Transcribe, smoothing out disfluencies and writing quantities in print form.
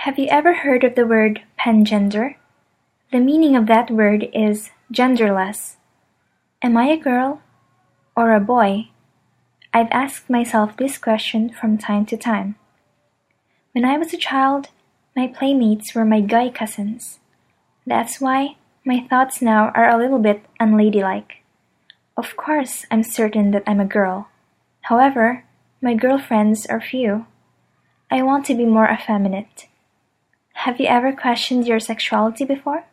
Have you ever heard of the word pangender? The meaning of that word is genderless. Am I a girl or a boy? I've asked myself this question from time to time. When I was a child, my playmates were my guy cousins. That's why my thoughts now are a little bit unladylike. Of course, I'm certain that I'm a girl. However, my girlfriends are few. I want to be more effeminate. Have you ever questioned your sexuality before?